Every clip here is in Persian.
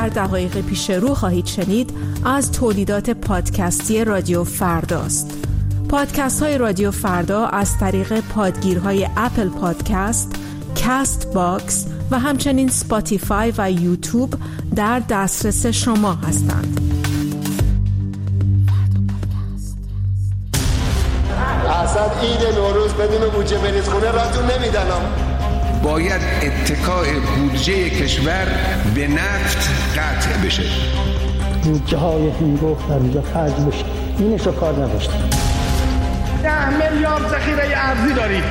در دقایق پیش رو خواهید شنید از تولیدات پادکستی رادیو فرداست. پادکست های رادیو فردا از طریق پادگیرهای اپل پادکست، کاست باکس و همچنین سپاتیفای و یوتیوب در دسترس شما هستند. اصلا عید نوروز بدون بودجه بریز خونه راتون نمیدنم. باید اتکاء بودجه کشور به نفت قطع بشه. بودجه های هنگفت در اینجا خرج بشه. اینش رو کار نداشتیم. 10 میلیارد ذخیره ارزی دارید.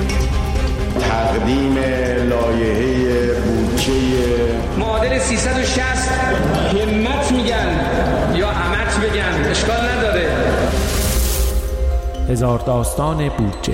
تقدیم لایحه بودجه معادل 360 همت میگن یا همت بگن اشکال نداره. هزار داستان بودجه.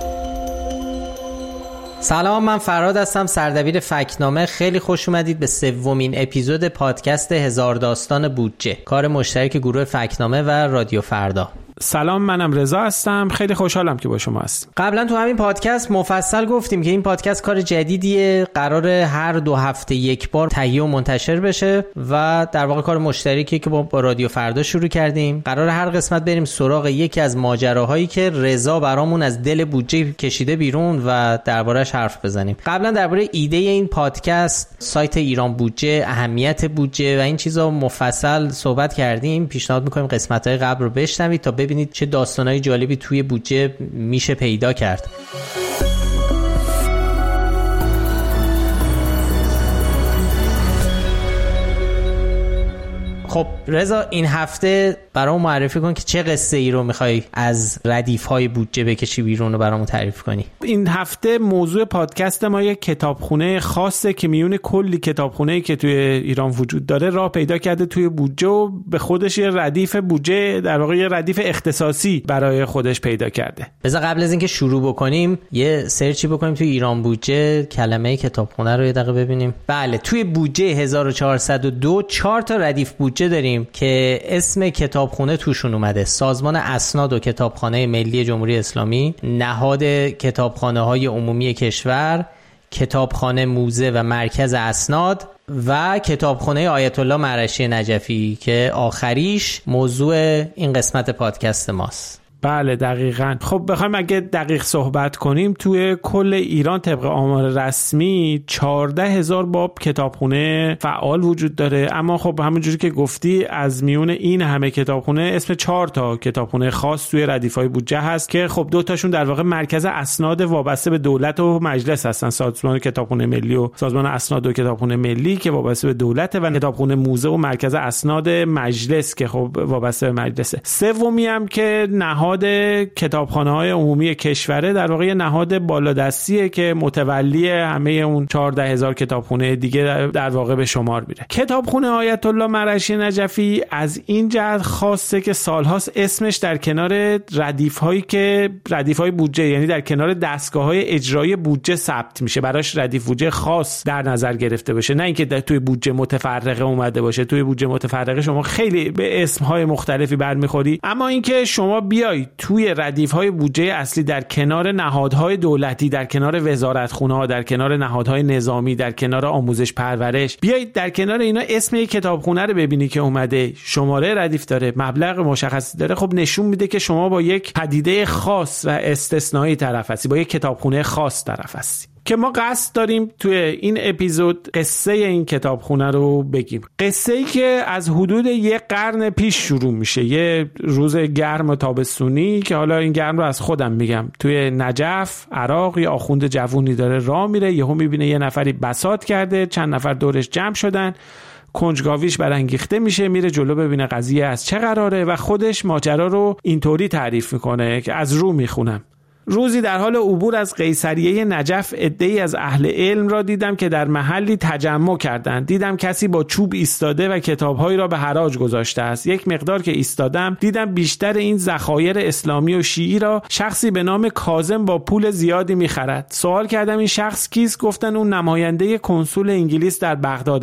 سلام، من فراد هستم، سردبیر فکت‌نامه. خیلی خوش اومدید به سومین اپیزود پادکست هزار داستان بودجه، کار مشترک گروه فکت‌نامه و رادیو فردا. سلام، منم رضا هستم. خیلی خوشحالم که با شما هستیم. قبلا تو همین پادکست مفصل گفتیم که این پادکست کار جدیدیه، قراره هر 2 هفته یک بار تهیه و منتشر بشه و در واقع کار مشترکی که با رادیو فردا شروع کردیم. قراره هر قسمت بریم سراغ یکی از ماجراهایی که رضا برامون از دل بودجه کشیده بیرون و درباره‌اش حرف بزنیم. قبلا درباره ایده این پادکست، سایت ایران بودجه، اهمیت بودجه و این چیزا مفصل صحبت کردیم. پیشنهاد می‌کنیم قسمت‌های قبل رو بشنوید تا ببینید چه داستانای جالبی توی بودجه میشه پیدا کرد. خب رضا، این هفته برامون معرفی کن که چه قصه ای رو میخوای از ردیف‌های بودجه بکشی بیرون و برامون تعریف کنی. این هفته موضوع پادکست ما یک کتابخونه خاصه که میون کلی کتابخونه‌ای که توی ایران وجود داره راه پیدا کرده توی بودجه و به خودش یه ردیف بودجه، در واقع یه ردیف اختصاصی برای خودش پیدا کرده. بذار قبل از اینکه شروع بکنیم یه سرچی بکنیم توی ایران بودجه، کلمه کتابخونه رو یه دقیقه ببینیم. بله، توی بودجه 1402 4 تا ردیف بودجه داریم که اسم کتابخونه توشون اومده: سازمان اسناد و کتابخانه ملی جمهوری اسلامی، نهاد کتابخانه‌های عمومی کشور، کتابخانه موزه و مرکز اسناد و کتابخانه آیت الله مرعشی نجفی که آخریش موضوع این قسمت پادکست ماست. بله دقیقاً. خب بخوایم اگه دقیق صحبت کنیم، توی کل ایران طبق آمار رسمی 14,000 باب کتابخونه فعال وجود داره، اما خب همونجوری که گفتی از میون این همه کتابخونه اسم 4 تا کتابخونه خاص توی ردیف‌های بودجه هست که خب 2 تاشون در واقع مرکز اسناد وابسته به دولت و مجلس هستن، سازمان کتابخونه ملی و سازمان اسناد و کتابخونه ملی که وابسته به دولت و کتابخونه موزه و مرکز اسناد مجلس که خب وابسته به مجلسه. سومی هم که نهاد کتابخانه‌های عمومی کشوره، در واقع نهاد بالادستیه که متولی همه اون 14,000 کتابخونه دیگه در واقع به شمار میره. کتابخونه آیت الله مرعشی نجفی از این جهت خاصه که سالهاست اسمش در کنار ردیف‌های بودجه، یعنی در کنار دستگاه‌های اجرایی بودجه ثبت میشه، براش ردیف بودجه خاص در نظر گرفته بشه، نه اینکه توی بودجه متفرقه اومده باشه. توی بودجه متفرقه شما خیلی به اسم‌های مختلفی برمیخوری، اما اینکه شما بیای توی ردیف‌های بودجه اصلی در کنار نهادهای دولتی، در کنار وزارتخونه‌ها، در کنار نهادهای نظامی، در کنار آموزش پرورش، بیایید در کنار اینا اسم یک کتابخونه رو ببینی که اومده، شماره ردیف داره، مبلغ مشخصی داره، خب نشون میده که شما با یک پدیده خاص و استثنایی طرف هستی، با یک کتابخونه خاص طرف هستی. که ما قصد داریم توی این اپیزود قصه این کتابخونه رو بگیم. قصه‌ای که از حدود 1 قرن پیش شروع میشه، یه روز گرم و تابستونی که حالا این گرم رو از خودم میگم، توی نجف عراق یه آخوند جوونی داره راه میره، یهو میبینه یه نفری بساط کرده، چند نفر دورش جمع شدن، کنجکاویش برانگیخته میشه، میره جلو ببینه قضیه از چه قراره و خودش ماجرا رو اینطوری تعریف میکنه که از رو میخونم. روزی در حال عبور از قیصریه نجف عده‌ای از اهل علم را دیدم که در محلی تجمع کردند. دیدم کسی با چوب ایستاده و کتاب‌هایی را به حراج گذاشته است. یک مقدار که ایستادم دیدم بیشتر این ذخایر اسلامی و شیعی را شخصی به نام کاظم با پول زیادی می‌خرد. سوال کردم این شخص کیست؟ گفتن اون نماینده کنسول انگلیس در بغداد است.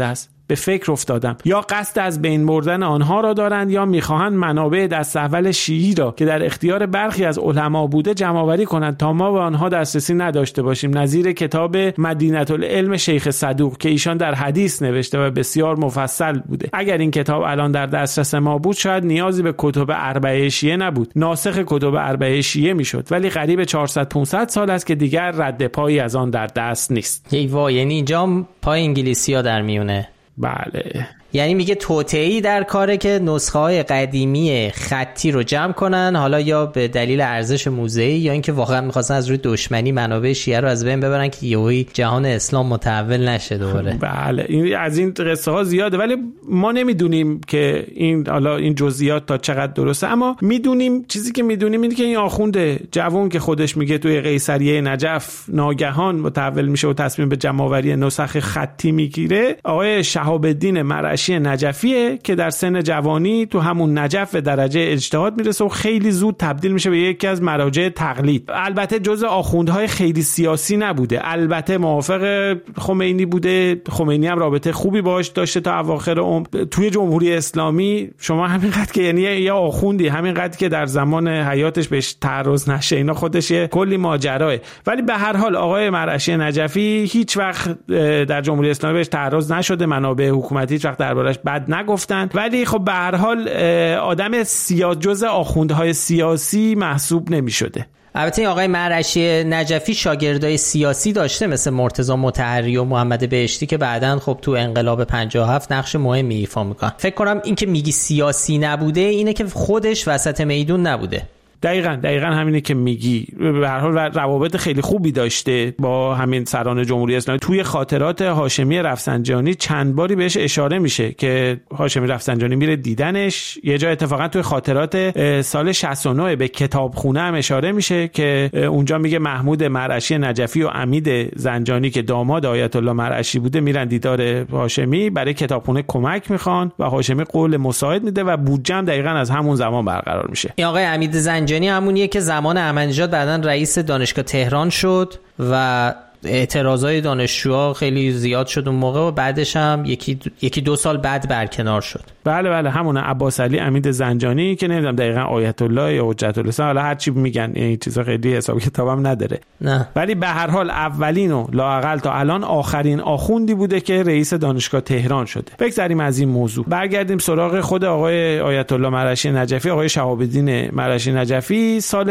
به فکر افتادم. یا قصد از بین بردن آنها را دارند یا میخواهند منابع دست اول شیعی را که در اختیار برخی از علما بوده جمع‌آوری کنند تا ما به آنها دسترسی نداشته باشیم، نظیر کتاب مدینه العلم شیخ صدوق که ایشان در حدیث نوشته و بسیار مفصل بوده. اگر این کتاب الان در دسترس ما بود شاید نیازی به کتب اربعه شیعه نبود، ناسخ کتب اربعه شیعه میشد، ولی قریب 400-500 سال است که دیگر رد پایی از آن در دست نیست. ای وای، یعنی اینجا پای انگلیسی‌ها در میونه. بله، یعنی میگه توطئه‌ای در کاره که نسخه‌های قدیمی خطی رو جمع کنن، حالا یا به دلیل ارزش موزه‌ای یا اینکه واقعا می‌خواستن از روی دشمنی منابع شیعه رو از بین ببرن که یهویی جهان اسلام متحول نشه دوباره. بله، این از این قصه ها زیاده، ولی ما نمیدونیم که این حالا این جزئیات تا چقدر درسته، اما میدونیم، چیزی که میدونیم اینه که این آخوند جوان که خودش میگه توی قیصریه نجف ناگهان متحول میشه و تصمیم به جمع‌آوری نسخ خطی میگیره، آقای شهاب الدین مرعشی نجفیه که در سن جوانی تو همون نجف به درجه اجتهاد میرسه و خیلی زود تبدیل میشه به یکی از مراجع تقلید. البته جزء آخوندهای خیلی سیاسی نبوده، البته موافق خمینی بوده، خمینی هم رابطه خوبی باش داشته تا اواخر عمر. توی جمهوری اسلامی شما همینقدر که یعنی یا آخوندی همینقدر که در زمان حیاتش بهش تعرض نشه، اینا خودش کلی ماجراه. ولی به هر حال آقای مرعشی نجفی هیچ وقت در جمهوری اسلامی بهش تعرض نشده، منابع حکومتی هیچ وقت دربارش بد نگفتن، ولی خب به هر حال آدم جزء آخوندهای سیاسی محسوب نمی‌شده. البته این آقای مرعشی نجفی شاگردای سیاسی داشته مثل مرتضی مطهری و محمد بهشتی که بعداً خب تو انقلاب 57 نقش مهمی ایفا میکنن. فکر کنم این که میگی سیاسی نبوده اینه که خودش وسط میدون نبوده. دقیقاً همینه که میگی. به هر حال روابط خیلی خوبی داشته با همین سران جمهوری اسلامی. توی خاطرات هاشمی رفسنجانی چند باری بهش اشاره میشه که هاشمی رفسنجانی میره دیدنش. یه جا اتفاقا توی خاطرات سال 69 به کتابخونه هم اشاره میشه که اونجا میگه محمود مرعشی نجفی و امید زنجانی که داماد آیت الله مرعشی بوده میرن دیدار هاشمی، برای کتابخونه کمک میخوان و هاشمی قول مساعد میده و بودجه هم دقیقاً از همون زمان برقرار میشه. این آقای امید زنجانی همونیه که زمان احمدی‌نژاد بعداً رئیس دانشگاه تهران شد و اعتراضای دانشجوها خیلی زیاد شد اون موقع و بعدش هم یکی دو سال بعد برکنار شد. بله همون عباس علی امید زنجانی که نمیدونم دقیقاً آیت الله یا حجت الله، حالا هر چی میگن این چیزا خیلی حساب کتابم نداره. نه. ولی به هر حال اولین و لااقل تا الان آخرین آخوندی بوده که رئیس دانشگاه تهران شده. بگذریم از این موضوع، برگردیم سراغ خود آقای آیت الله مرعشی نجفی. آقای شهاب الدین مرعشی نجفی سال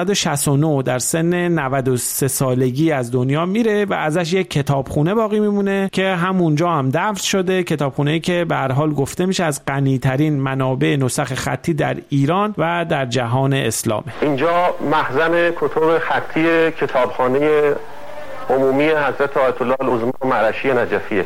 1369 در سن 93 سالگی از دنیا میره و ازش یک کتابخونه باقی میمونه که همونجا هم دفن شده. کتابخونه‌ای که به هر حال گفته میشه از غنی‌ترین منابع نسخ خطی در ایران و در جهان اسلام. اینجا مخزن کتب خطی کتابخانه عمومی حضرت آیت الله العظما مرعشی نجفیه.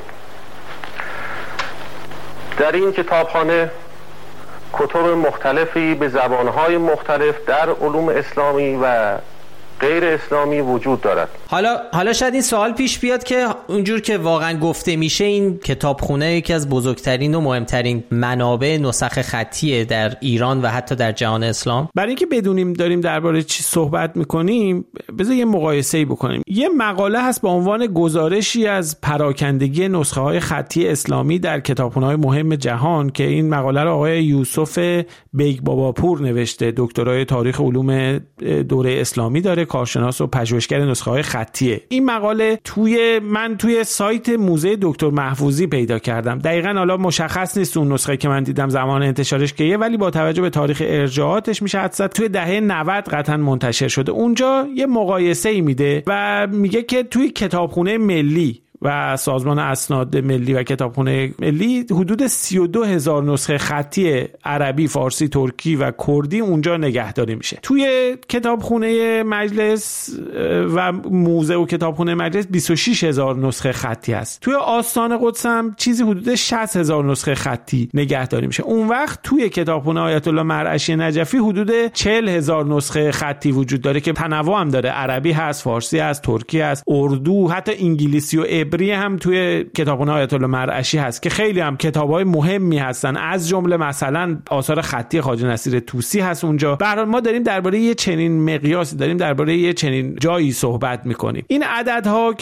در این کتابخانه کتب مختلفی به زبانهای مختلف در علوم اسلامی و غیر اسلامی وجود دارد. حالا شاید این سوال پیش بیاد که اونجور که واقعا گفته میشه این کتابخونه یکی از بزرگترین و مهمترین منابع نسخ خطیه در ایران و حتی در جهان اسلام. برای اینکه بدونیم داریم درباره چی صحبت میکنیم بذار یه مقایسه‌ای بکنیم. یه مقاله هست با عنوان گزارشی از پراکندگی نسخه های خطی اسلامی در کتابخونه‌های مهم جهان که این مقاله رو آقای یوسف بیگ باباپور نوشته، دکترای تاریخ علوم دوره اسلامی داره، کارشناس و پژوهشگر نسخه های خطیه. این مقاله من توی سایت موزه دکتر محفوظی پیدا کردم. دقیقاً حالا مشخص نیست اون نسخه که من دیدم زمان انتشارش کیه، ولی با توجه به تاریخ ارجاعاتش میشه حدس زد توی دهه 90 قطعاً منتشر شده. اونجا یه مقایسه‌ای میده و میگه که توی کتابخونه ملی و سازمان اسناد ملی و کتابخونه ملی حدود 32,000 نسخه خطی عربی، فارسی، ترکی و کردی اونجا نگهداری میشه. توی کتابخونه مجلس و موزه و کتابخونه مجلس 26,000 نسخه خطی هست. توی آستان قدس هم چیزی حدود 60,000 نسخه خطی نگهداری میشه. اون وقت توی کتابخونه آیت الله مرعشی نجفی حدود 40,000 نسخه خطی وجود داره که تنوع هم داره، عربی هست، فارسی هست، ترکی هست، اردو، حتی انگلیسی و عبری هم توی کتابخونه آیت الله مرعشی هست که خیلی هم کتاب‌های مهمی هستن، از جمله مثلا آثار خطی خواجه نصیر طوسی هست اونجا. به هر حال ما داریم درباره یه چنین مقیاسی، داریم درباره یه چنین جایی صحبت می‌کنیم. این عددها که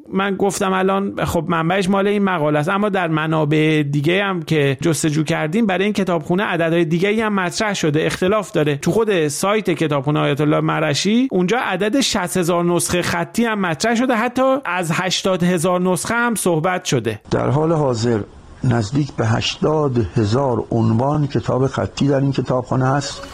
من گفتم الان خب منبعش مال این مقاله است، اما در منابع دیگه هم که جستجو کردیم برای این کتابخونه عددهای دیگه‌ای هم مطرح شده، اختلاف داره. تو خود سایت کتابخونه آیت الله مرعشی اونجا عدد 60,000 نسخه خطی هم مطرح شده، حتی از 80,000 نسخه هم صحبت شده. در حال حاضر نزدیک به 80,000 عنوان کتاب خطی در این کتابخانه هست.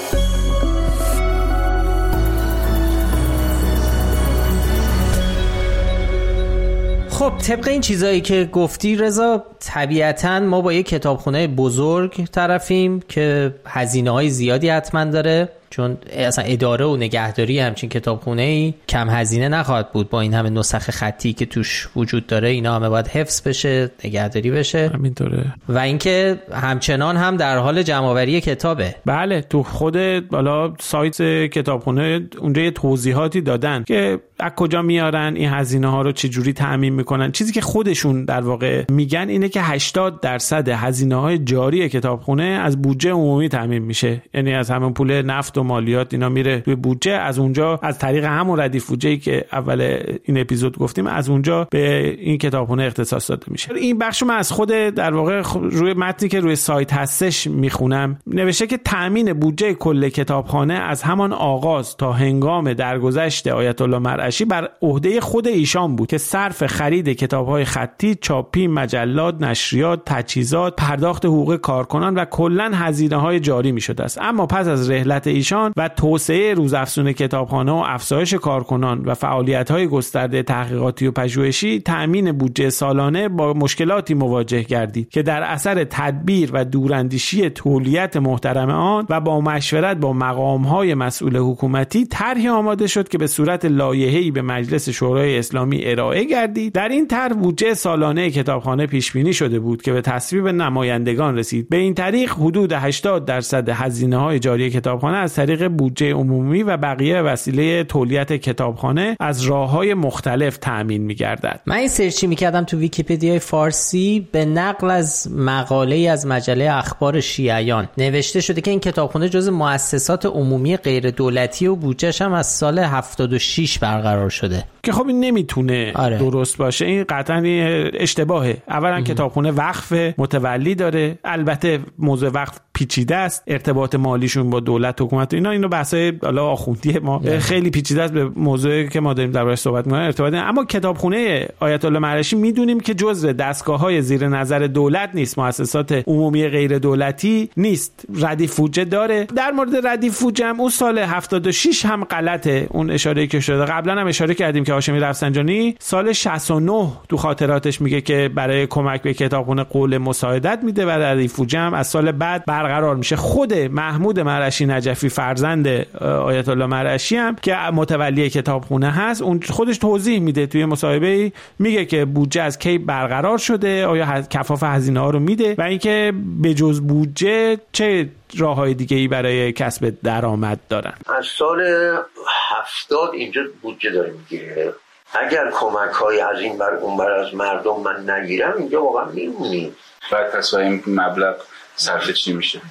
خب طبق این چیزایی که گفتی رضا، طبیعتاً ما با یک کتابخونه بزرگ طرفیم که هزینه‌های زیادی حتما داره، چون اصلا اداره و نگهداری همچین کتابخونه‌ای کم هزینه نخواهد بود. با این همه نسخ خطی که توش وجود داره، اینا همه باید حفظ بشه، نگهداری بشه. همینطوره. و اینکه همچنان هم در حال جمع‌آوری کتابه. بله، تو خود بالا سایت کتابخونه اونجا یه توضیحاتی دادن که از کجا میارن این هزینه‌ها رو، چه جوری تأمین میکنن. چیزی که خودشون در واقع میگن اینه که 80% هزینه‌های جاری کتابخونه از بودجه عمومی تأمین میشه، یعنی از همون پول نفت و مالیات اینا میره توی بودجه، از اونجا از طریق همون ردیف بودجه‌ای که اول این اپیزود گفتیم از اونجا به این کتابخونه اختصاص داده میشه. این بخشو من از خود در واقع روی متنی که روی سایت هستش میخونم. نوشته که تأمین بودجه کل کتابخانه از همان آغاز تا هنگام درگذشت آیت الله مرعشی بر عهده خود ایشان بود که صرف خرید کتاب‌های خطی، چاپی، مجلات، نشریات، تجهیزات، پرداخت حقوق کارکنان و کلاً هزینه‌های جاری می‌شده است. اما پس از رحلت ایشان و توسعه روزافزون کتابخانه و افزایش کارکنان و فعالیت‌های گسترده تحقیقاتی و پژوهشی، تأمین بودجه سالانه با مشکلاتی مواجه گردید که در اثر تدبیر و دوراندیشی تولیت محترم آن و با مشورت با مقام‌های مسئول حکومتی طرحی آماده شد که به صورت لایحه‌ای به مجلس شورای اسلامی ارائه گردید. در این طرح بودجه سالانه کتابخانه پیش بینی شده بود که به تصویب نمایندگان رسید. به این طریق حدود 80% هزینه‌های جاری کتابخانه از طریق بودجه عمومی و بقیه وسیله تولیت کتابخانه از راه‌های مختلف تأمین می‌گردد. من این سرچی می‌کردم تو ویکی‌پدیای فارسی، به نقل از مقاله‌ای از مجله اخبار شیعیان نوشته شده که این کتابخانه جزو مؤسسات عمومی غیر دولتی و بودجه‌ش هم از سال 76 برقرار شده. که خب این نمیتونه درست باشه، این قطعاً اشتباهه. اولا کتابخونه وقف متولی داره، البته موضوع وقف پیچیده است، ارتباط مالیشون با دولت و حکومت اینو بحثای حالا آخوندی ما خیلی پیچیده است، به موضوعی که ما داریم دربارش صحبت می‌کنیم ارتباط. اما کتابخونه آیت الله مرعشی میدونیم که جزء دستگاه‌های زیر نظر دولت نیست، مؤسسات عمومی غیر دولتی نیست، ردیف بودجه داره. در مورد ردیف بودجه هم اون سال 76 هم غلطه، اون اشاره‌ای که شده قبلا هم اشاره کردیم که هاشمی رفسنجانی سال 69 تو خاطراتش میگه که برای کمک به کتابخونه قول مساعدت میده و ردیف بودجه هم از سال بعد برقرار میشه. خود محمود مرعشی نجفی فرزند آیت الله مرعشی هم که متولی کتابخونه هست، اون خودش توضیح میده توی مصاحبه‌ای، میگه که بودجه از کی برقرار شده، آیا کفاف هزینه ها رو میده و اینکه به جز بودجه چه راههای دیگه‌ای برای کسب درآمد دارن. از سال 70 اینجا بودجه داره میگیره. اگر کمک‌های از این بر اون بر از مردم من نگیرم اینجا واقعا میمونیم. بعد پس این مبلغ صرف چی میشه؟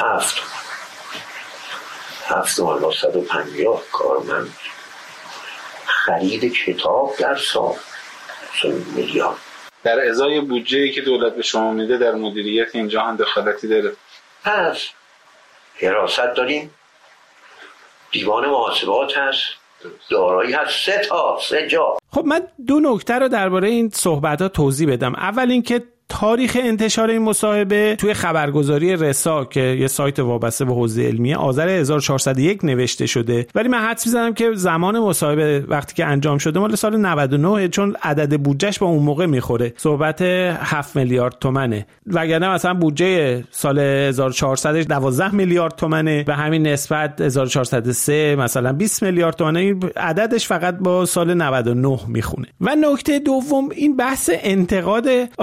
7,150 کارمند، خرید کتاب در سال 3 میلیارد. در ازای بودجه‌ای که دولت به شما میده در مدیریت اینجا هم دخالتی داره؟ پس حراست داریم، دیوان محاسبات هست، دارایی هست، 3 جا. خب من 2 نکته رو درباره این صحبت‌ها توضیح بدم. اول اینکه تاریخ انتشار این مصاحبه توی خبرگزاری رسا که یه سایت وابسته به حوزه علمیه آذر 1401 نوشته شده، ولی من حدس می‌زنم که زمان مصاحبه وقتی که انجام شده مال سال 99، چون عدد بودجهش با اون موقع میخوره، صحبت 7 میلیارد تومنه، وگرنه مثلا بودجه سال 1400 12 میلیارد تومنه، به همین نسبت 1403 مثلا 20 میلیارد تومنه، این عددش فقط با سال 99 میخونه. و نکته دوم این بحث انتقاد آقای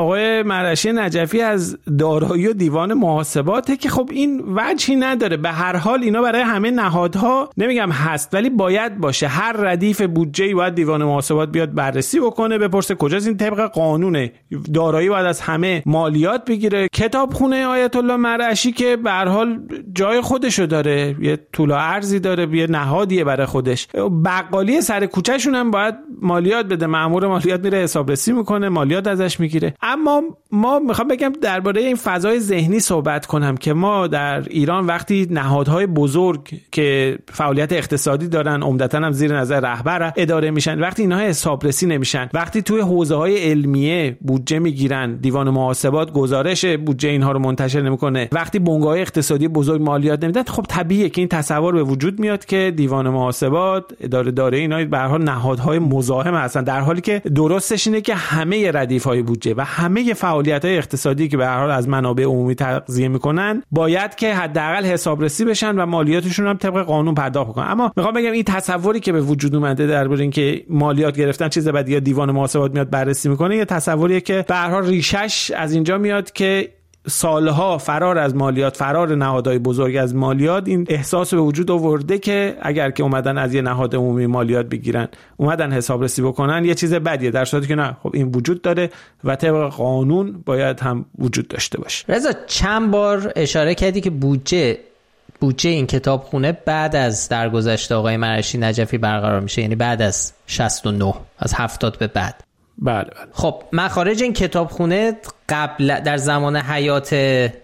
مرعشی نجفی از دارایی و دیوان محاسباته که خب این وجهی نداره. به هر حال اینا برای همه نهادها نمیگم هست، ولی باید باشه. هر ردیف بودجه‌ای باید دیوان محاسبات بیاد بررسی بکنه، بپرسه کجاست، این طبق قانونه. دارایی باید از همه مالیات بگیره. کتابخونه آیت الله مرعشی که به هر حال جای خودشو داره، یه طول و عرضی داره، یه نهادیه برای خودش. بقالی سر کوچه‌شون هم باید مالیات بده. مأمور مالیات میره حسابرسی میکنه، مالیات ازش میگیره. اما ما میخوام بگم درباره این فضای ذهنی صحبت کنم که ما در ایران وقتی نهادهای بزرگ که فعالیت اقتصادی دارن، عمدتاً هم زیر نظر رهبر اداره میشن، وقتی اینها حسابرسی نمیشن، وقتی توی حوزه‌های علمیه بودجه میگیرن، دیوان محاسبات گزارش بودجه اینها رو منتشر نمیکنه، وقتی بنگاه‌های اقتصادی بزرگ مالیات نمیدن، خب طبیعیه که این تصور به وجود میاد که دیوان محاسبات، اداره اینا به هر حال نهادهای مزاحم هستن، در حالی که درستش اینه که همه ردیف‌های بودجه و همه فعالیت‌های اقتصادی که به هر حال از منابع عمومی تغذیه میکنن باید که حداقل حسابرسی بشن و مالیاتشون هم طبق قانون پرداخت کنن. اما میخوام بگم این تصوری که به وجود اومده درباره اینکه مالیات گرفتن چیز بدیه، دیوان محاسبات میاد بررسی میکنه، یه تصوریه که به هر حال ریشش از اینجا میاد که سالها فرار از مالیات، فرار نهادهای بزرگ از مالیات، این احساس به وجود آورده که اگر که اومدن از یه نهاد عمومی مالیات بگیرن، اومدن حسابرسی بکنن، یه چیز بدیه، در صورتی که نه، خب این وجود داره و طبق قانون باید هم وجود داشته باشه. رضا چند بار اشاره کردی که بودجه این کتابخونه بعد از درگذشت آقای مرعشی نجفی برقرار میشه، یعنی بعد از 69، از 70 به بعد. بله. خب مخارج این کتابخونه قبل در زمان حیات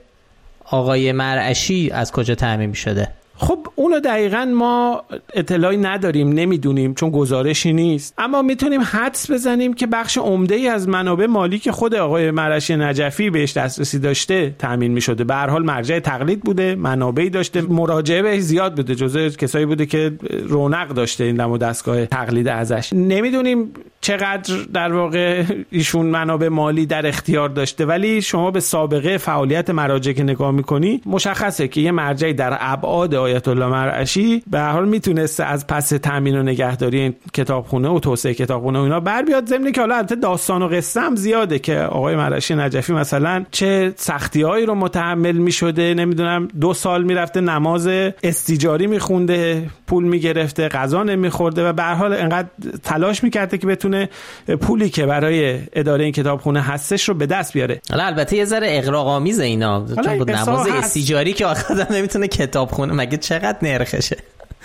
آقای مرعشی از کجا تامین شده؟ خب اونو دقیقاً ما اطلاعی نداریم، نمیدونیم چون گزارشی نیست، اما میتونیم حدس بزنیم که بخش عمده‌ای از منابع مالی که خود آقای مرعشی نجفی بهش دسترسی داشته تامین می‌شده. به هر حال مرجع تقلید بوده، منابعی داشته، مراجعه بهش زیاد بوده، جزء کسایی بوده که رونق داشته این دم و دستگاه تقلید ازش. نمیدونیم چقدر در واقع ایشون منابع مالی در اختیار داشته، ولی شما به سابقه فعالیت مراجع که نگاه می‌کنی مشخصه که یه مرجعی در ابعاد آیت الله مرعشی به هر حال میتونسته از پس تامین و نگهداری این کتابخونه و توسعه کتابخونه و اینا بر بیاد. ضمن که حالا البته داستان و قصه هم زیاده که آقای مرعشی نجفی مثلا چه سختی‌هایی رو متحمل میشده، نمیدونم 2 سال میرفته نماز استیجاری میخونده، پول میگرفته، غذا نمیخورده و به هر حال انقدر تلاش میکرده که بتونه پولی که برای اداره این کتابخونه هستش رو به دست بیاره. حالا البته یه ذره اغراق‌آمیزه اینا، چون بود نماز استیجاری که آخر نمیتونه کتابخونه، مگه چقدر نرخشه؟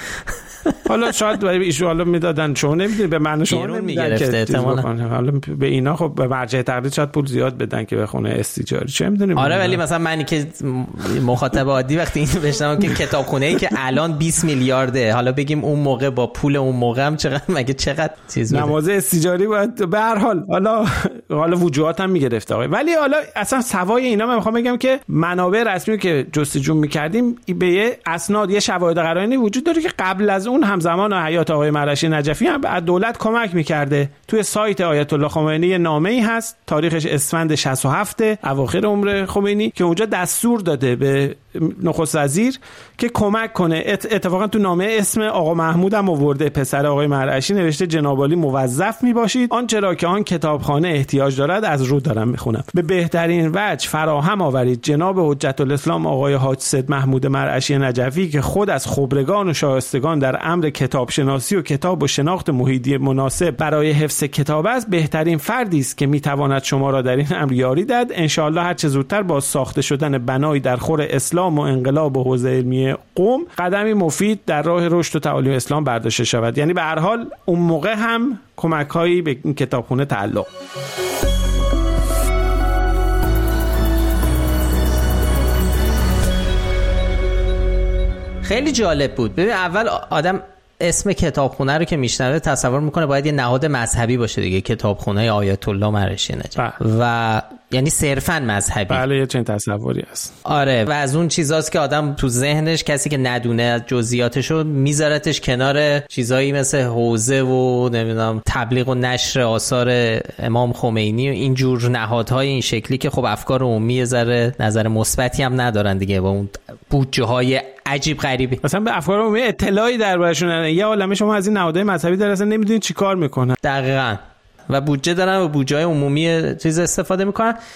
حالا شاید برای ایشون حالا میدادن، شما نمیدونید، به معنی شما نمیگرفته احتمالاً. حالا به اینا خب به مرجع تقلید شاید پول زیاد بدن که بخونه استیجاری، چه میدونیم. آره ولی مثلا منی که مخاطب عادی وقتی اینو بشنوم که کتابخونه‌ای که الان 20 میلیارده، حالا بگیم اون موقع با پول اون موقع هم چقدر، مگه چقدر چیز بده؟ نماز استیجاری باید به هر حال حالا وجوهات هم میگرفته آقا. ولی حالا اصلا سوای اینا من میخوام بگم که منابع رسمی که جستجو میکردیم به یه اسناد، یه شواهد قرائنی وجود داره که قبل از اون همزمان حیات آقای مرعشی نجفی هم از دولت کمک میکرده. توی سایت آیت الله خمینی نامه‌ای هست، تاریخش اسفند 67 اواخر عمر خمینی، که اونجا دستور داده به نخست وزیر که کمک کنه. اتفاقا تو نامه اسم آقا محمود هم آورده، پسر آقای مرعشی، نوشته جناب عالی موظف میباشید آنچه را که آن کتابخانه احتیاج دارد از رو دارم میخونم، به بهترین وجه فراهم آورید جناب حجت الاسلام آقای حاج سید محمود مرعشی نجفی که خود از خبرگان و شایستگان در امر کتاب شناسی و کتاب و شناخت محیطی مناسب برای حفظ کتاب است، بهترین فردی است که میتواند شما را در این امر یاری داد. ان شاء الله هر چه زودتر با ساخته شدن بنایی در خور اسلام و انقلاب و حوزه علمی قم قدمی مفید در راه رشد و تعالیم اسلام برداشته شود. یعنی به هر حال اون موقع هم کمک‌هایی به این کتابخونه تعلق. خیلی جالب بود. ببین اول آدم اسم کتابخونه رو که میشنوه تصور میکنه باید یه نهاد مذهبی باشه دیگه، کتابخونه آیت الله مرعشی نجفی، و یعنی صرفاً مذهبی. بله یه چنین تصوری هست. آره، و از اون چیزاست که آدم تو ذهنش کسی که ندونه از جزئیاتشو میذارتش کنار چیزایی مثل حوزه و نمیدونم تبلیغ و نشر آثار امام خمینی و این جور نهادهای این شکلی که خب افکار عمومی ذره نظر مثبتی هم ندارن دیگه، با اون بودجه‌های عجیب غریبی، مثلا به افکار عمومی اطلاعی دربارشون ندارن. یه عالمه شما از این نهادهای مذهبی در اصلا نمیدونید چیکار میکنن. دقیقاً. و بودجه دارن و بودجه‌های عمومی چیز استفاده میکنن.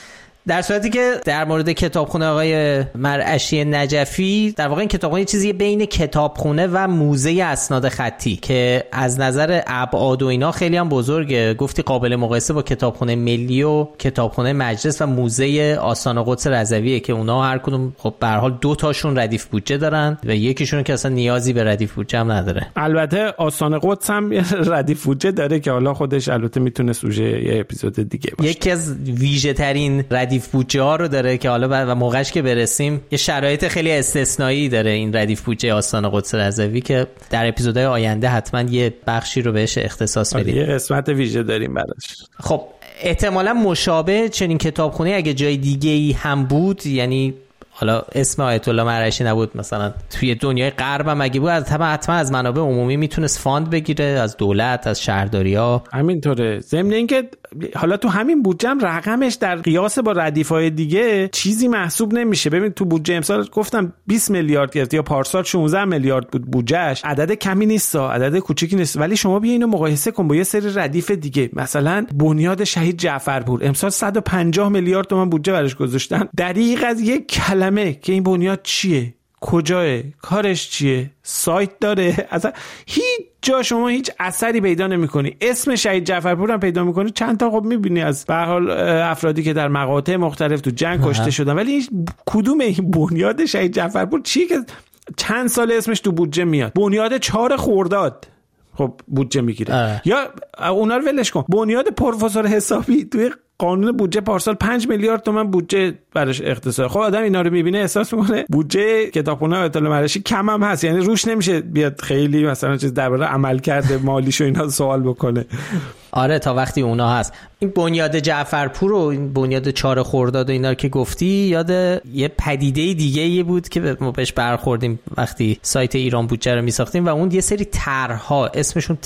در صورتی که در مورد کتابخونه آقای مرعشی نجفی، در واقع این کتابخونه چیزی بین کتابخونه و موزه اسناد خطی که از نظر ابعاد و اینا خیلی هم بزرگه. گفتی قابل مقایسه با کتابخونه ملی و کتابخونه مجلس و موزه آستان قدس رضویه که اونا هر کدوم خب به هر حال 2 تاشون ردیف بودجه دارن و یکیشون که اصلا نیازی به ردیف بودجه هم نداره. البته آستان قدس هم ردیف بودجه داره که حالا خودش البته میتونه سوژه یه اپیزود دیگه باشه. یکی از ویژه ترین ردیف بودجه ها رو داره که حالا و موقعش که برسیم یه شرایط خیلی استثنایی داره این ردیف بودجه آستان قدس رضوی که در اپیزودهای آینده حتما یه بخشی رو بهش اختصاص بدیم. یه قسمت ویژه داریم براش. خب احتمالاً مشابه چنین کتابخونه اگه جای دیگه‌ای هم بود، یعنی حالا اسم آیت الله مرعشی نبود، مثلا توی دنیای غرب هم اگه بود حتما از منابع عمومی میتونست فاند بگیره، از دولت، از شهرداری‌ها. همینطوره. ضمن اینکه حالا تو همین بودجه هم رقمش در قیاس با ردیف‌های دیگه چیزی محسوب نمیشه. ببین تو بودجه امسال گفتم 20 میلیارد گرفت یا پارسال 16 میلیارد بود بودجهش. عدد کمی نیست، عدد کوچیکی نیست، ولی شما بیا اینو مقایسه کن با یه سری ردیف دیگه. مثلا بنیاد شهید جعفرپور امسال 150 میلیارد تومان بودجه براش گذاشتن. دریغ از یک کلمه که این بنیاد چیه، کجاه، کارش چیه، سایت داره، اصلا هیچ جا شما هیچ اثری پیدا نمی‌کنی. اسم شهید جعفرپور هم پیدا می‌کنی، چند تا خب می‌بینی از به هر حال افرادی که در مقاطع مختلف تو جنگ کشته شدن، ولی کدوم این بنیاد شهید جعفرپور چیه که چند سال اسمش تو بودجه میاد؟ بنیاد 4 خرداد خب بودجه میگیره. یا اونا رو ولش کن، بنیاد پروفسور حسابی توی قانون بودجه پارسال 5 میلیارد تومان بودجه براش اختصاص. خب آدم اینا رو میبینه احساس میکنه بودجه کتابخونه آیت الله مرعشی کم هم هست، یعنی روش نمیشه بیاد خیلی مثلا چیز درباره عملکرد مالیش و اینا سوال بکنه. آره تا وقتی اونا هست. این بنیاد جعفرپور و این بنیاد 4 خرداد و اینا که گفتی یاد یه پدیده دیگه بود که ما بهش برخوردیم وقتی سایت ایران بودجه رو میساختیم و اون یه سری طرح‌ها اسمشون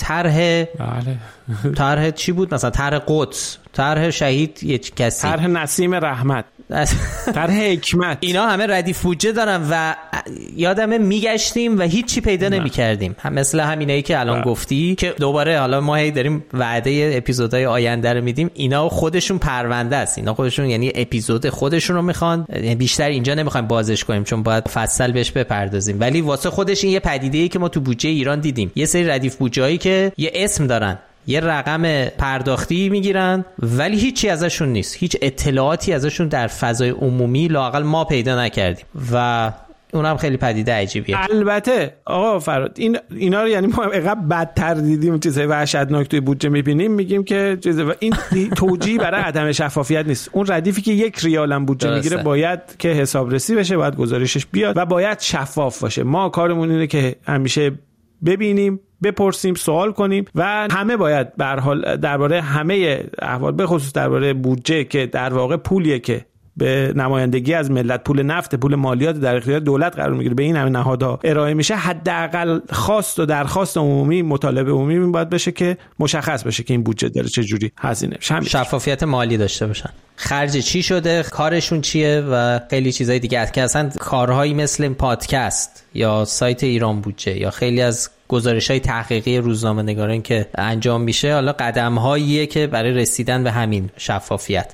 طرح چی بود؟ مثلا طرح قدس، طرح شهید یه کسی، طرح نسیم رحمت، طرح حکمت، اینا همه ردیف بودجه دارن و یادمه میگشتیم و هیچی پیدا نمی‌کردیم. مثل همینایی که الان گفتی که دوباره حالا ما هی داریم وعده اپیزودهای آینده رو میدیم، اینا خودشون پرونده است، اینا خودشون یعنی اپیزود خودشون رو میخوان، بیشتر اینجا نمیخوایم بازش کنیم چون باید فصل بهش بپردازیم، ولی واسه خودش این یه پدیده‌ای که ما تو بودجه ایران دیدیم. یه سری ردیف بودجه‌ای که یه اسم دارن، یه رقم پرداختی میگیرن ولی هیچی ازشون نیست، هیچ اطلاعاتی ازشون در فضای عمومی لااقل ما پیدا نکردیم و اونم خیلی پدیده عجیبیه. البته آقا فراد اینا رو یعنی ما اینقدر بدتر دیدیم، چیزای وحشتناک توی بودجه میبینیم میگیم که این توجیه برای عدم شفافیت نیست. اون ردیفی که 1 ریال هم بودجه میگیره باید که حسابرسی بشه، باید گزارشش بیاد و باید شفاف باشه. ما کارمون اینه که همیشه ببینیم، بپرسیم، سوال کنیم و همه باید به هر حال درباره همه احوال، به خصوص درباره بودجه که در واقع پولیه که به نمایندگی از ملت، پول نفت، پول مالیات در اختیار دولت قرار میگیره، به این همه نهادها ارائه میشه، حداقل خواست و درخواست عمومی، مطالبه عمومی باید بشه که مشخص بشه که این بودجه داره چه جوری هزینه بشه، شفافیت مالی داشته باشن، خرج چی شده، کارشون چیه و خیلی چیزای دیگه که اصلا کارهایی مثل این پادکست یا سایت ایران بودجه یا خیلی از گزارش‌های تحقیقی روزنامه‌نگاران که انجام میشه، حالا قدم‌هاییه که برای رسیدن به همین شفافیت.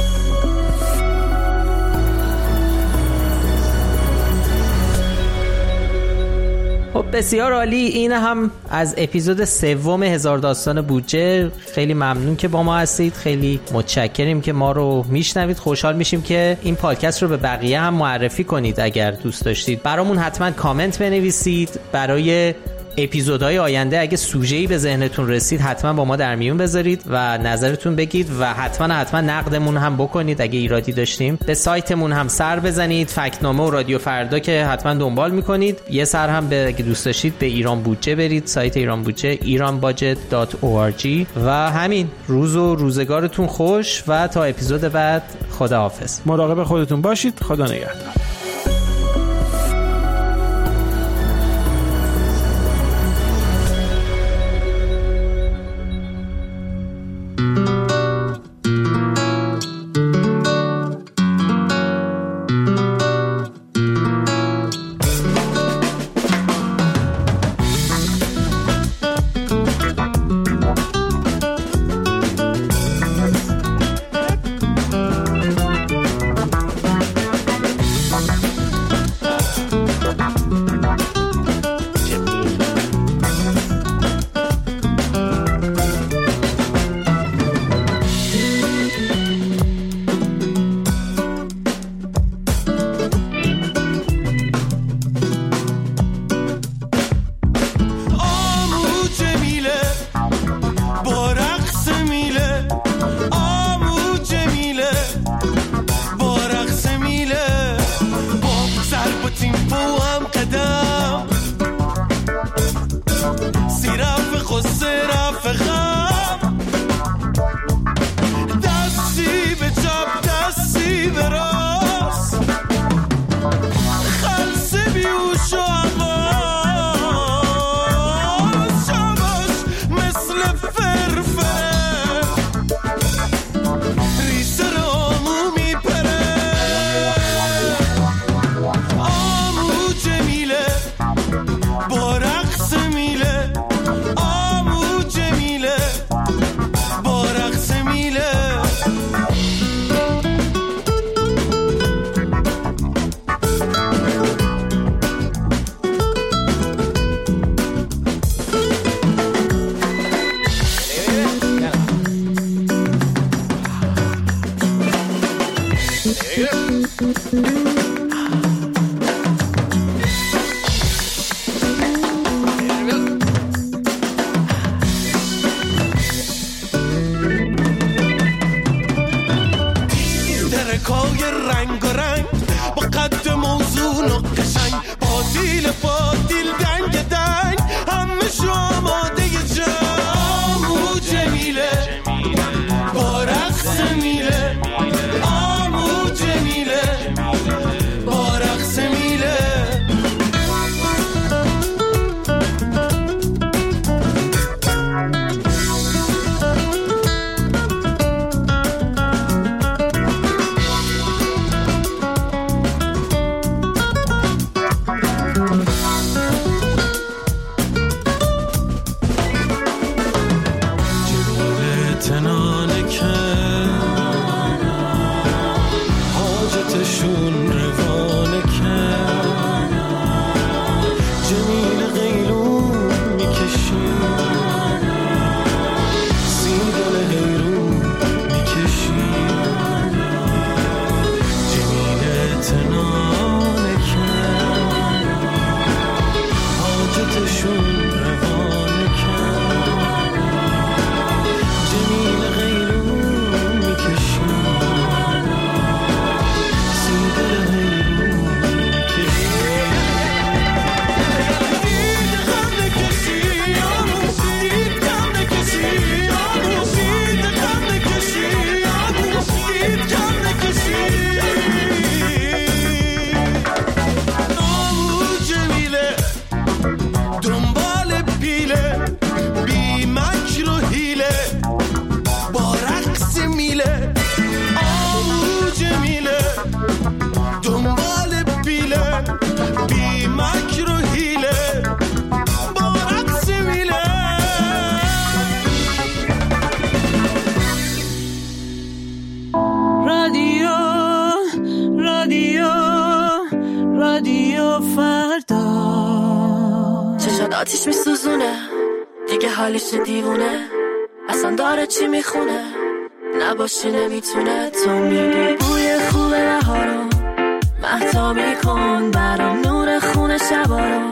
خب بسیار عالی، این هم از اپیزود 3 هزار داستان بودجه. خیلی ممنون که با ما هستید، خیلی متشکریم که ما رو میشنوید. خوشحال میشیم که این پادکست رو به بقیه هم معرفی کنید اگر دوست داشتید. برامون حتما کامنت بنویسید. برای اپیزودهای آینده اگه سوژه‌ای به ذهنتون رسید حتما با ما در میون بذارید و نظرتون بگید و حتما نقدمون هم بکنید اگه ایرادی داشتیم. به سایتمون هم سر بزنید، فکت‌نامه و رادیو فردا که حتما دنبال میکنید. یه سر هم اگه دوست داشتید به ایران بودجه برید، سایت ایران بودجه iranbudget.org. و همین، روز و روزگارتون خوش و تا اپیزود بعد خداحافظ. مراقب خودتون باشید. خدا نگهدار. موافقم، دستی به چپ دستی به راست، خلص بیوش و عواز، شباش مثل فرفره، ریسر آمو میپره، آمو جمیله با رقص میله، آمو جمیله با رقص میله. درکای رنگ و رنگ با قد موزون و قشنگ، بادیل بادیل دنگ دنگ، همه شو آماده جنگ. آمو جمیله با رقص میله، آمو جمیله با رقص میله. تنانه که حاجتشون روانه که، جمیل قیلون میکشی، سیدل حیرون میکشی، جمیل تنانه که حاجتشون روانه که، جمیل غیرون میکشی، سیدل حیرون میکشی، دید غم نکشی، دید غم نکشی، دید غم نکشی، دید غم نکشی. آمو جمیله دنبال پیله، بی مکر و حیله با رقص میله، آمو جمیله دنبال پیله، بی مکر و حیله با رقص میله. رادیو رادیو رادیو فردا، چشات آتیش میسوزونه، دیگه حالیش دیوونه، اصلا داره چی میخونه، نباشی نمیتونه. تو میدی بوی خوب بهارو، مهتابی کن برام نور خونه شبارو،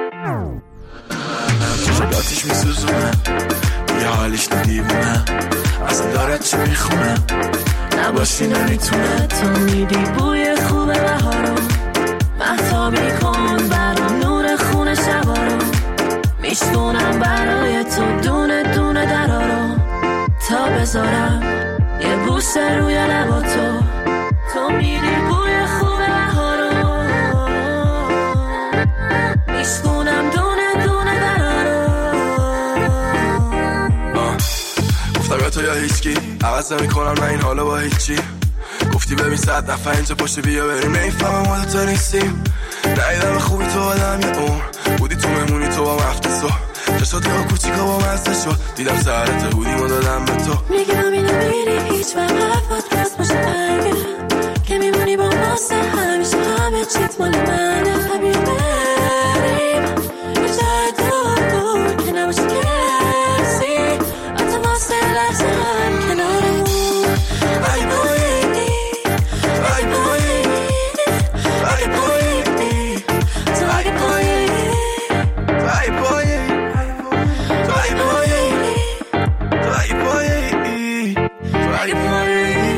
چشات آتیش میسوزونه، دیگه حالیش دیوونه، اصلا داره چی میخونه، نباشی نمیتونه. تو میدی بوی خوب بهارو، مهتابی کن برام نور خونه شبارو، میشکنم برای تو دونه دونه درارو، تا بذارم یه بوسه روی لبا تو. تو میری بوی خوب بهارو، میشکنم دونه دونه درارو. گفتم یا تو یا هیچکی، عوض نمی‌کنم من این حالا با هیچی. گفتی ببین 100 نفر اینجا پشت بیا بریم، نمیفهمم ما دوتا نیستیم. ندیدم خوبی تو آدم یه عمر، بودی تو مهمونی تو با مفتی صبح، چشات یا کوچیکا با مزده شد، دیدم سرت بودیم و دادم به تو. میگم اینو میری هیچ وقت حرفات راست باشه تنگه، که میمونی با واسه همیشه، همه چیت مال منه. بیا بریم یه جای دور که نباشه کسی، حتی واسه لحظه هم کنارمون. ای بایی ای بایی ای بایی تو اگه پایی، ای بایی تو ای بایی، تو ای بایی تو ای بایی.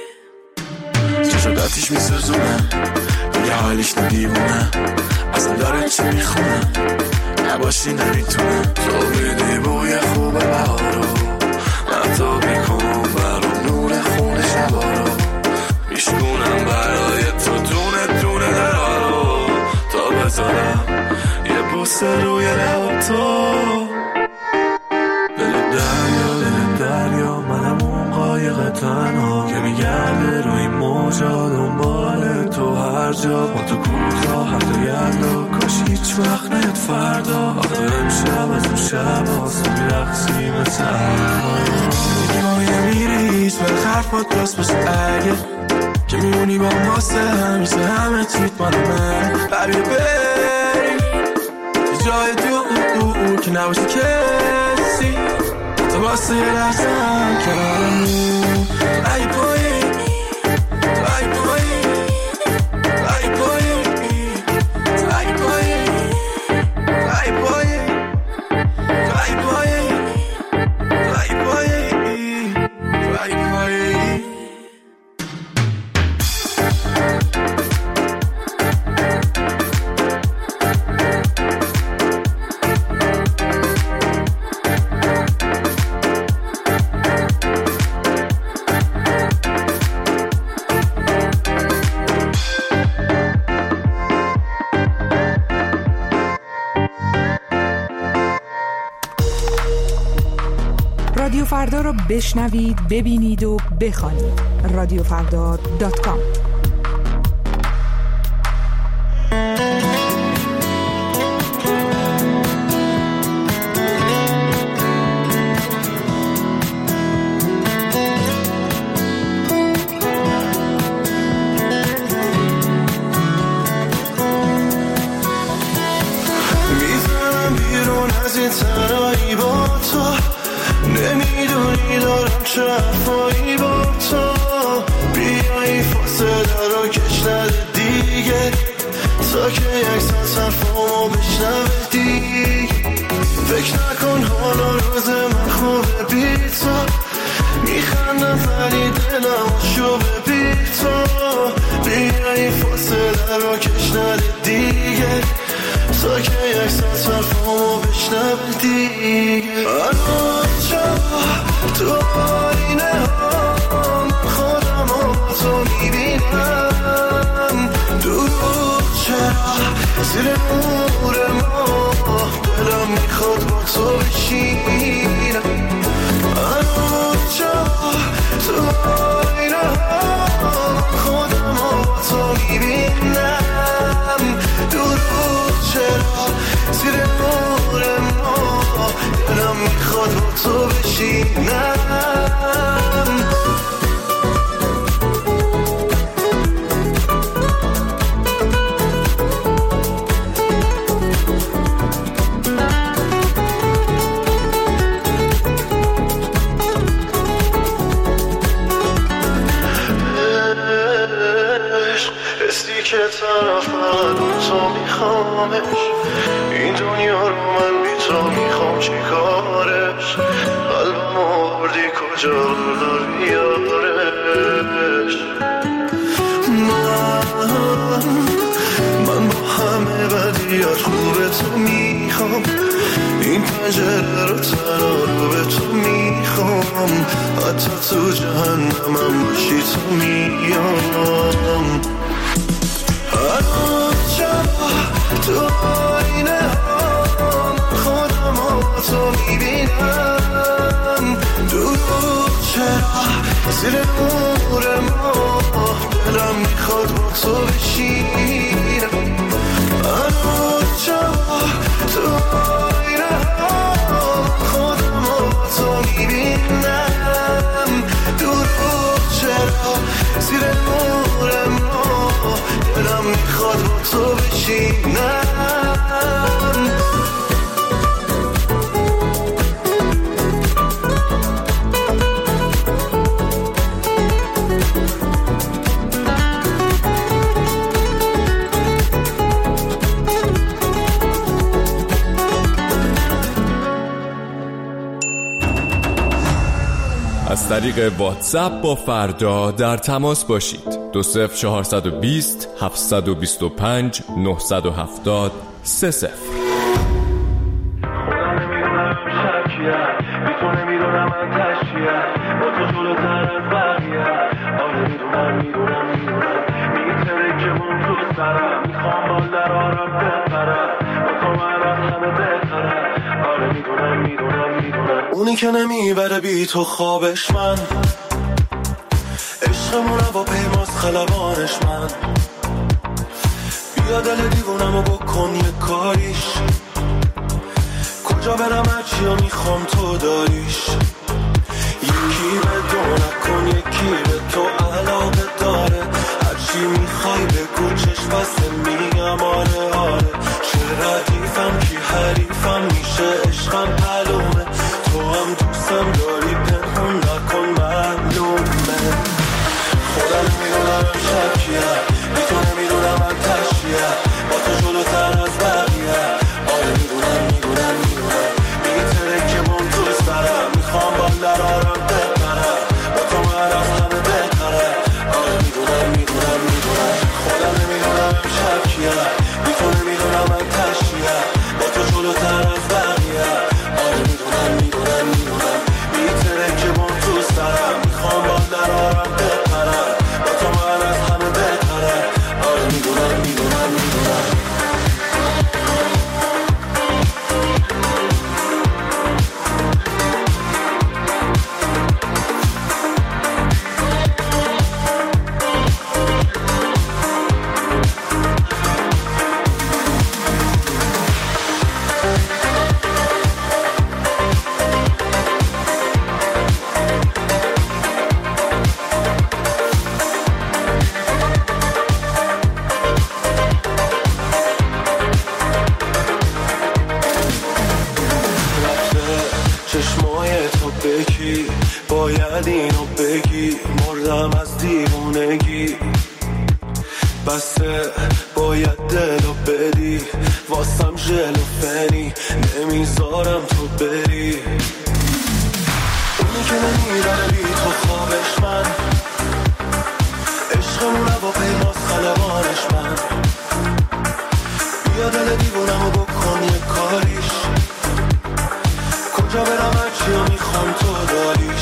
چشات آتیش میسوزونه، دیگه حالیش دیوونه، اصلا داره چی میخونه، باشی نمیتونه تو میدی بوی خوب بهارو مهتاب میکنم برام نور خون شبا رو میشکونم برای تو دونه دونه درارو تا بذارم یه بوسه روی لب تو دل دریا منم اون قایق تنها که میگرده روی موجا دنبال تو هر جا با تو کوتاه حتی یلا کاش هیچ وقت نیاد فردا آخه امشب از اون شب هاست میرقصی مثل میری هیچ وقت حرفات راست باشه اگه که میمونی با ماسه همیشه همه چیت مال من ببی بریم یه جای دور که نباشه کسی تو واسه یه لحظم کنارمون ای پایی ای پایی ای پایی ای پایی ای پایی ای پایی ای پایی ای پایی رادیو فردا رو بشنوید، ببینید و بخوانید. رادیوفردا.com. میزنم بیرون از این تنهایی با تو نمیدونی دارم چه حرفایی با تو بیایی فاصله رو کش نده دیگه تا که یک ساعت حرفامو بشنوه دیگه فکر نکن حالا روز من خوبه بی تو میخندم ولی دلم شوبه بی تو بیایی فاصله رو کش نده دیگه تا که یک ساعت حرفامو بشنوه دیگه تو آینه ها من خودم و تو میبینم دروغ چرا زیر نور ما دلم میخواد با تو بشینم تو آینه ها من خودم و تو میبینم دروغ چرا زیر نور ما دلم میخواد با تو بشینم حسی که طرف تو میخوامش این دنیا رو من بی تو میخوام چی کارش قلبم آوردی کجا داری بیارش من با همه بدیات خوبه تو میخوام این پنجره رو تنها رو به تو میخوام حتی تو جهنمم باشی تو میام تو آینه ها خودم و تو میبینم دروغ چرا زیر نور ما دلم میخواد با تو بشینم تو آینه ها خودم و تو میبینم دروغ چرا زیر نور ما دلم میخواد با تو بشینم از طریق واتساپ با فردا در تماس باشید. 20420 725 970 30. شکیه بی تو نمیدونم من تشکیه با تو جلوتر از بقیه آره میدونم میتره که اون تو سرم میخوام بال در آرم بپرم با تو من از همه بهتره آره میدونم اونی که نمیبره بی تو خوابش من عشقمون با پیماز خلبانش من بیا دل دیوونمو بکن یه کاریش کجا برم هرچی رو میخوام تو داریش یکی به دو نکن یکی به تو علاقه داره هرچی میخوای بگو چشم بسته میگم آره چه ردیفم کی حریفم میشه عشقم معلومه تو هم دوستم داری پنهون نکن معلومه خودم میدونم شکیه بی تو نمیدونم من تشکیه با تو جلوتر از بقیه آره میدونم میتره که من تو سرم میخوام بال در آرم بپرم با تو من از همه بهتره آره میدونم خودم نمیدونم شکیه بی تو نمیدونم من تشکیه با تو جلوتر از بقیه آره میدونم میتره که من تو سرم میخوام بال در آرم بپرم با تو من از همه بهتره آره میدونم چشمای تو بگی باید اینو بگی مردم از دیوونگی بسه باید دلو بدی واسم ژل و فنی نمیذارم تو بری اونی که نمیبره بی تو خوابش من عشقمونه با پیماز خلبانش من بیا دل دیوونمو بکن یه کاریش کجا برم هرچی رو میخوام تو داریش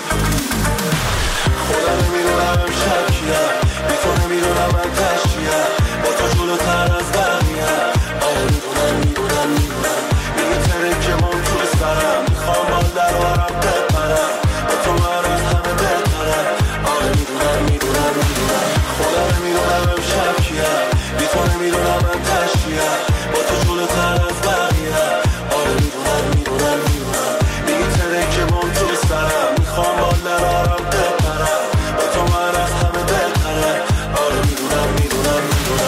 خودم نمیدونم شکیه بی تو نمیدونم من تشکیه با تو جلوتر از بقیه آره میدونم میتره که من تو سرم میخوام بال در آرم بپرم با تو من از همه بهتره آره میدونم خودم نمیدونم شکیه بی تو نمیدونم من تشکیه با تو جلوتر از بقیه آره میدونم میتره که من تو سرم میخوام بال در آرم بپرم با تو من از همه بهتره آره میدونم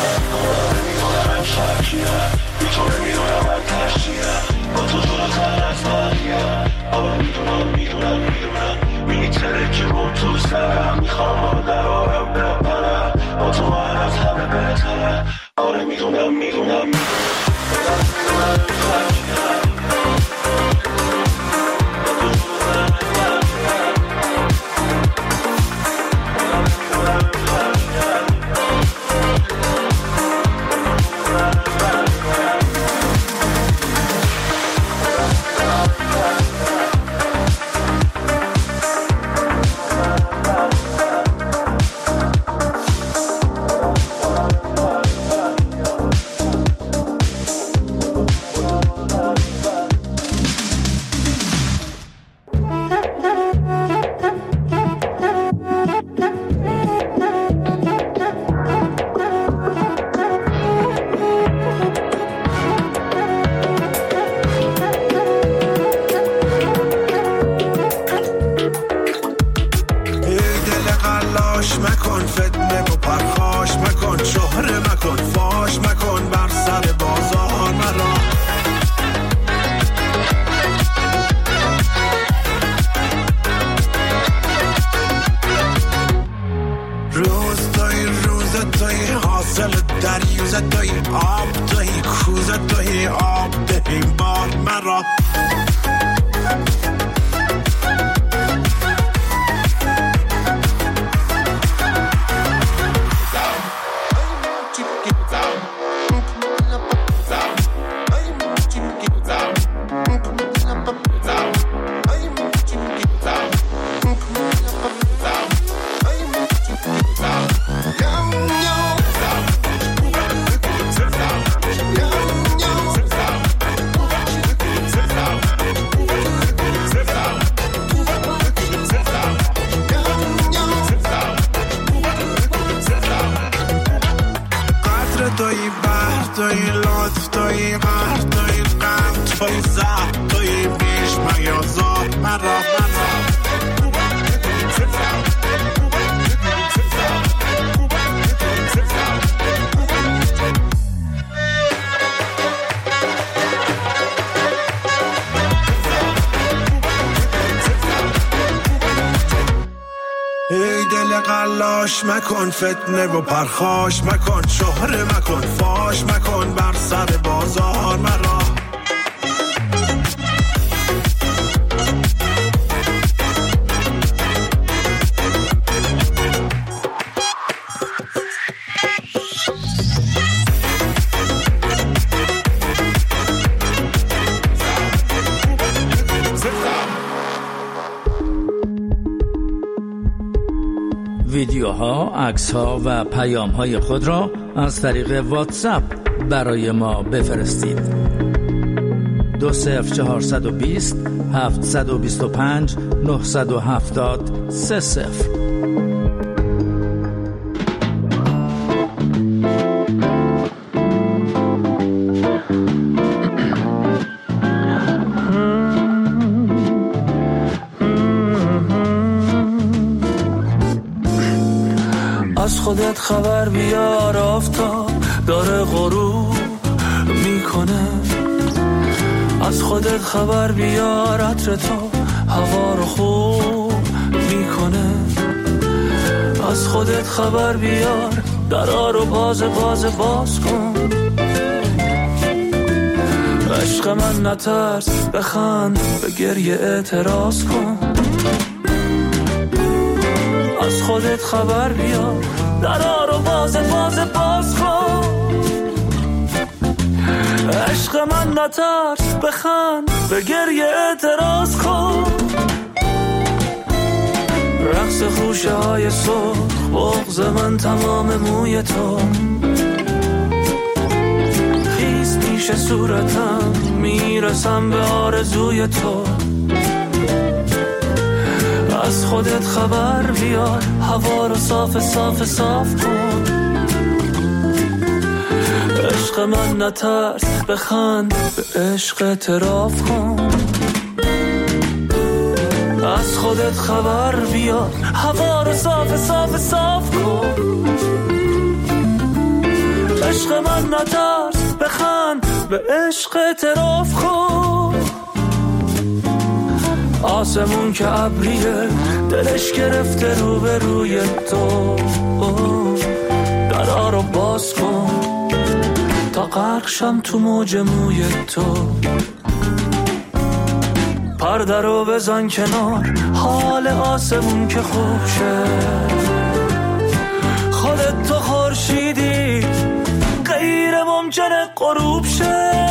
شکیه بی تو نمیدونم من تشکیه با تو جلوتر از بقیه آره میدونم میتره که من تو سرم میخوام بال در آرم بپرم با تو من از همه بهتره آره میدونم down. قلاش مکن، فتنه و پرخاش مکن، شهره مکن، فاش مکن، بر سر بازار مرا. ویدیوها، عکس‌ها و پیام‌های خود را از طریق واتساپ برای ما بفرستید. 20420 725 970 30. از خودت خبر بیار، آفتاب داره غروب میکنه. از خودت خبر بیار، عطر تو هوا رو خوب میکنه. از خودت خبر بیار، درا رو باز کن. عشق من نترس، بخند، به گریه اعتراض کن. از خودت خبر بیار، درا رو باز کن. عشق من نترس، بخند، به گریه اعتراض کن. رقص خوشه های سرخ، بغض من تمام موی تو. خیس پیش صورتم، میرسم به آرزوی تو. از خودت خبر بیار، هوا رو صاف کن. عشق من نترس، بخند، به عشق اعتراف کن. از خودت خبر بیار، هوا رو صاف کن. عشق من نترس، بخند، به عشق اعتراف کن. آسمون که ابریه، دلش گرفته روبروی تو. درا رو باز کن تا غرق شم تو موج موی تو. پرده رو بزن کنار، حال آسمون که خوب شه. خودت تو خورشیدی، غیر ممکنه غروب شه.